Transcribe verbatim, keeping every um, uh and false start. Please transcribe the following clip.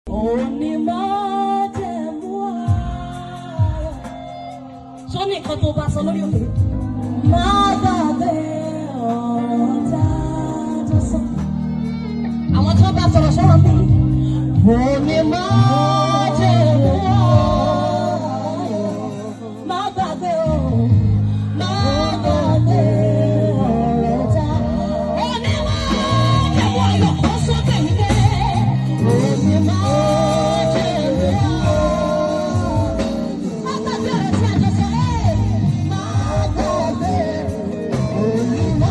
Òní máa jẹ̀ mú àárọ̀. Sọ́ni nǹkan tó bá sọ lórí òkè. Má gbàgbé.